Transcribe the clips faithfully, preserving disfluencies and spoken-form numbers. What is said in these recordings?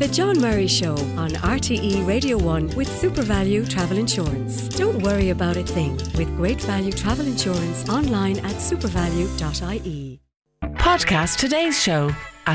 The John Murray Show on R T E Radio one with SuperValue Travel Insurance. Don't worry about a thing with Great Value Travel Insurance online at supervalue dot I E. Podcast today's show at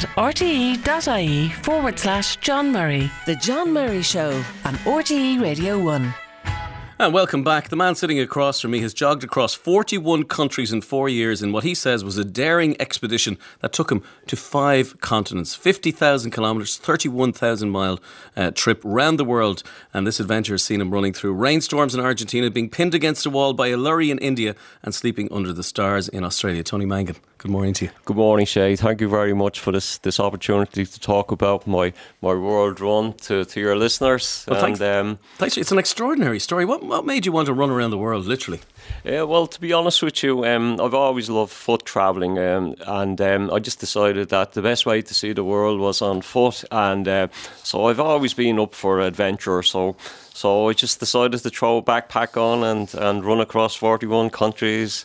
rte.ie forward slash John Murray. The John Murray Show on R T E Radio one. And welcome back. The man sitting across from me has jogged across forty-one countries in four years in what he says was a daring expedition that took him to five continents. fifty thousand kilometres, thirty-one thousand mile uh, trip round the world. And this adventure has seen him running through rainstorms in Argentina, being pinned against a wall by a lorry in India and sleeping under the stars in Australia. Tony Mangan, good morning to you. Good morning, Shay. Thank you very much for this this opportunity to talk about my, my world run to, to your listeners. Well, and thanks, um, thanks. It's an extraordinary story. What what made you want to run around the world, literally? Yeah, well, to be honest with you, um, I've always loved foot travelling, um, and um, I just decided that the best way to see the world was on foot, and uh, so I've always been up for adventure. So, so I just decided to throw a backpack on and, and run across forty-one countries.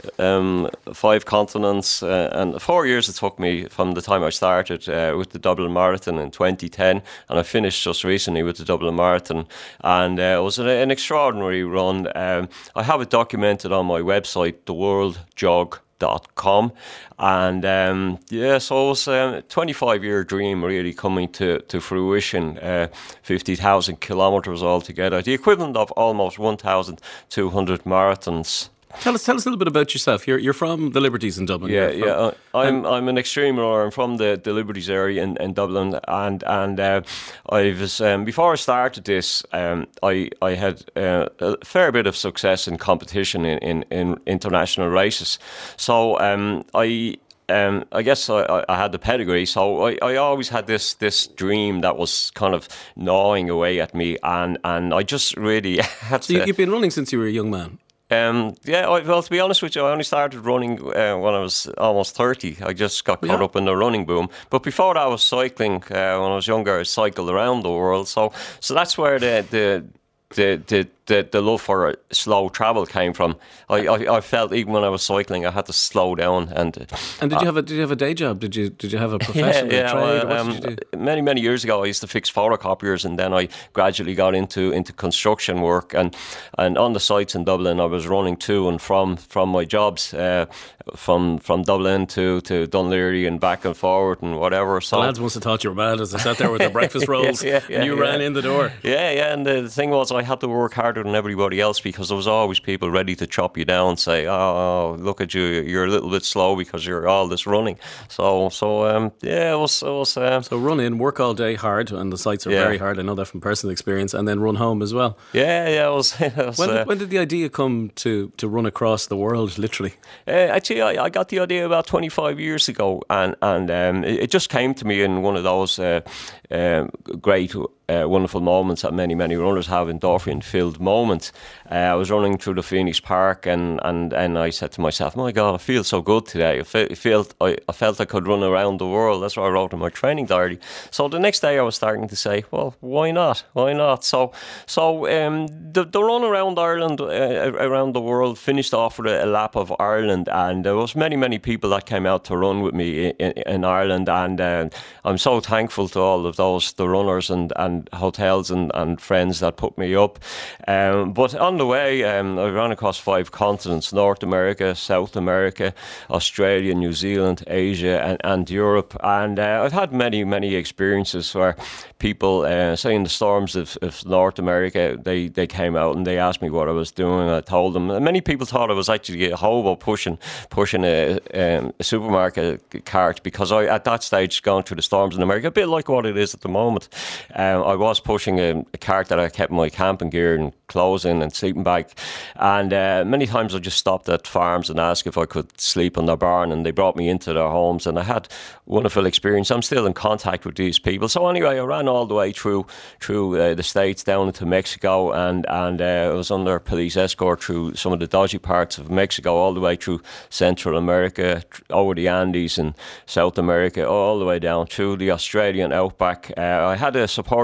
Um, five continents, uh, and four years it took me from the time I started uh, with the Dublin Marathon in twenty ten, and I finished just recently with the Dublin Marathon, and uh, it was an, an extraordinary run. Um, I have it documented on my website, the world jog dot com, and um, yeah, so it was a twenty-five year dream really coming to, to fruition. uh, fifty thousand kilometres altogether, the equivalent of almost one thousand two hundred marathons. Tell us, tell us a little bit about yourself. You're you're from the Liberties in Dublin. Yeah, from, yeah. Uh, I'm I'm an extreme runner. I'm from the, the Liberties area in, in Dublin, and and uh, I was um, before I started this, um, I I had uh, a fair bit of success in competition in, in, in international races. So um, I. Um, I guess I, I had the pedigree, so I, I always had this this dream that was kind of gnawing away at me, and, and I just really had so to... You've been running since you were a young man? Um, yeah, I, well, to be honest with you, I only started running uh, when I was almost thirty. I just got caught yeah. up in the running boom. But before that, I was cycling. Uh, when I was younger, I cycled around the world. So, so that's where the the the the, the, the love for slow travel came from. I, I, I felt even when I was cycling, I had to slow down. And and did uh, you have a did you have a day job? Did you did you have a profession? Yeah, yeah. A trade? Well, what did you do? Many many years ago, I used to fix photocopiers, and then I gradually got into into construction work. And and on the sites in Dublin, I was running to and from from my jobs, uh, from from Dublin to, to Dunleary and back and forward and whatever. So the lads must have thought you were mad as they sat there with their breakfast rolls yeah, yeah, yeah, and you yeah. ran in the door. Yeah, yeah. And the thing was, I had to work harder than everybody else because there was always people ready to chop you down, say, "Oh, look at you, you're a little bit slow because you're all this running." So, so um, yeah, it was. It was um, so run in, work all day hard, and the sites are yeah. very hard. I know that from personal experience, and then run home as well. Yeah, yeah. It was. It was when, did, uh, when did the idea come to to run across the world, literally? Uh, actually, I, I got the idea about twenty-five years ago, and and um, it, it just came to me in one of those uh, uh, great. Uh, wonderful moments that many, many runners have, endorphin-filled moments. Uh, I was running through the Phoenix Park, and, and, and I said to myself, "My God, I feel so good today. I, fe- I felt I, I felt I could run around the world." That's what I wrote in my training diary. So the next day, I was starting to say, "Well, why not? Why not?" So, so um, the the run around Ireland, uh, around the world, finished off with a, a lap of Ireland, and there was many, many people that came out to run with me in, in Ireland, and uh, I'm so thankful to all of those the runners and and hotels and, and friends that put me up. Um, but on the way, um, I ran across five continents: North America, South America, Australia, New Zealand, Asia, and, and Europe. And uh, I've had many, many experiences where people, uh, say in the storms of, of North America, they, they came out and they asked me what I was doing. I told them. And many people thought I was actually a hobo pushing pushing a, um, a supermarket cart, because I, at that stage, going through the storms in America, a bit like what it is at the moment. Um, I was pushing a, a cart that I kept my camping gear and clothes in and sleeping bag, and uh, many times I just stopped at farms and asked if I could sleep in their barn, and they brought me into their homes, and I had a wonderful experience. I'm still in contact with these people. So anyway, I ran all the way through through uh, the States down into Mexico, and, and uh, I was under police escort through some of the dodgy parts of Mexico, all the way through Central America, over the Andes and South America, all the way down through the Australian outback. Uh, I had a support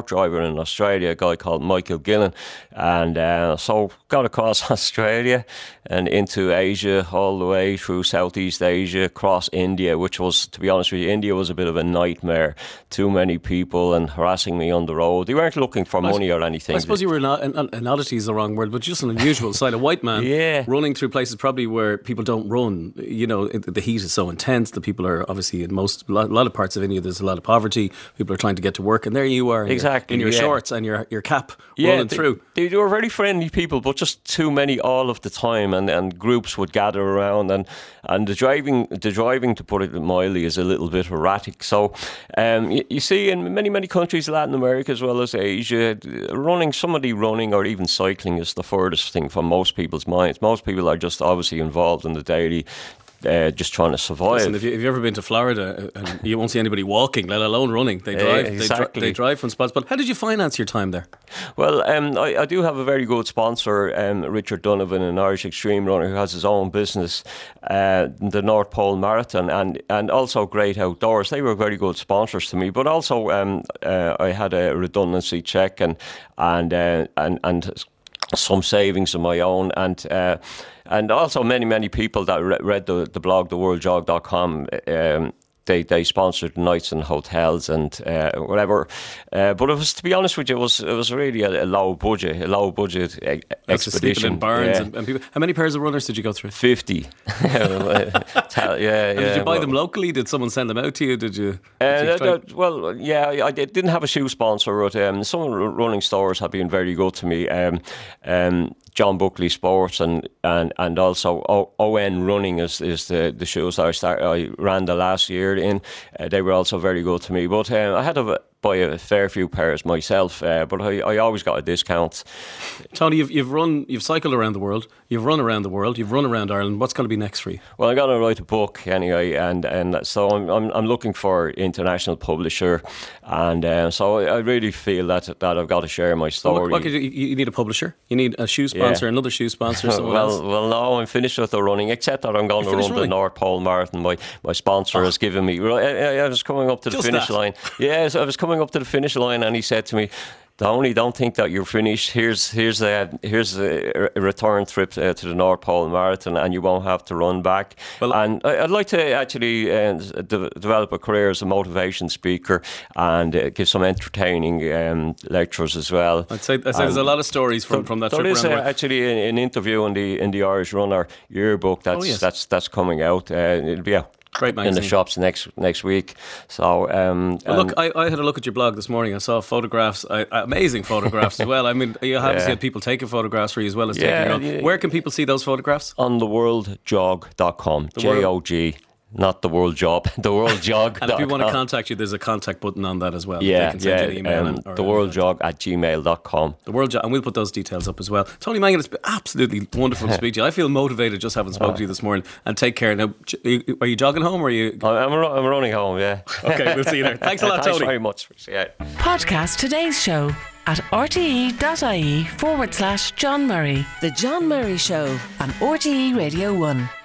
driver in Australia, a guy called Michael Gillen. And uh, so got across Australia and into Asia, all the way through Southeast Asia, across India, which was, to be honest with you, India was a bit of a nightmare. Too many people and harassing me on the road. They weren't looking for I money or anything. I suppose you were an, an, an oddity is the wrong word, but just an unusual sight. A white man yeah. running through places probably where people don't run. You know, it, the heat is so intense. The people are obviously in most, a lot of parts of India, there's a lot of poverty. People are trying to get to work, and there you are in exactly, your, in your yeah. shorts and your, your cap yeah, rolling they, through. They, they were very friendly people, but just too many all of the time, and, and groups would gather around, and, and the driving, the driving, to put it mildly, is a little bit erratic. So um, you, you see in many, many countries, Latin America as well as Asia, running, somebody running or even cycling is the furthest thing from most people's minds. Most people are just obviously involved in the daily, Uh, just trying to survive. Listen, if, you, if you've ever been to Florida, and you won't see anybody walking, let alone running. They drive. Uh, exactly. they, dri- they drive from spots. But how did you finance your time there? Well, um, I, I do have a very good sponsor, um, Richard Donovan, an Irish extreme runner who has his own business, uh, the North Pole Marathon, and, and also Great Outdoors. They were very good sponsors to me. But also, um, uh, I had a redundancy check and and uh, and and. some savings of my own, and uh, and also many many people that re- read the, the blog the world jog dot com, um, they they sponsored nights in hotels and uh, whatever. Uh, but it was, to be honest with you, it was it was really a, a low budget, a low budget e- expedition. In barns yeah. and, and people. How many pairs of runners did you go through? Fifty. yeah, yeah. And did you buy well, them locally? Did someone send them out to you? Did you? Uh, did you try- uh, well, yeah, I didn't have a shoe sponsor, but um, some running stores have been very good to me. Um, um, John Buckley Sports and and and also o- ON Running is is the, the shoes that I start I ran the last year in. Uh, they were also very good to me. But um, I had to buy a fair few pairs myself, uh, but I, I always got a discount. Tony, you've you've run, you've cycled around the world, you've run around the world, you've run around Ireland. What's going to be next for you? Well, I'm going to write a book anyway, and, and so I'm, I'm I'm looking for international publisher, and uh, so I really feel that that I've got to share my story. Well, what, what could you, you need a publisher, you need a shoe sponsor, Yeah. another shoe sponsor, someone well, else. well, no, I'm finished with the running, except that I'm going You're to finished run running? the North Pole Marathon. My my sponsor Oh. has given me. Well, I, I was coming up to the Just finish that? line. Yeah, so I was coming up to the finish line, and he said to me, Tony, don't think that you're finished. Here's here's a here's a, a return trip uh, to the North Pole Marathon, and you won't have to run back. Well, and I, I'd like to actually uh, de- develop a career as a motivation speaker and uh, give some entertaining um, lectures as well. I'd say, I'd say there's a lot of stories from, from that There trip is around uh, the world. actually an, an interview in the in the Irish Runner yearbook that's Oh, yes. that's that's coming out. Uh, it'll be out Great in the magazine. shops next next week. So um, Well, look, and- I, I had a look at your blog this morning. I saw photographs, I, amazing photographs as well. I mean, you obviously Yeah. had people taking photographs for you as well as Yeah, taking your own. yeah. Where can people see those photographs? on the world jog dot com, The J O G, not the world job, the world jog. And if you want to contact you, there's a contact button on that as well. yeah, they can send yeah, you an email. um, and, or the an- world jog at gmail dot com. The World Jog, and we'll put those details up as well. Tony Mangan, it's been absolutely wonderful to speak to you. I feel motivated just having spoken to you this morning. And take care. Now, j- are you jogging home or are you? I'm, I'm, I'm running home, yeah. Okay, we'll see you there. Thanks a lot, Thanks Tony. very much. Yeah. Podcast today's show at rte.ie forward slash John Murray. The John Murray Show on R T E Radio one.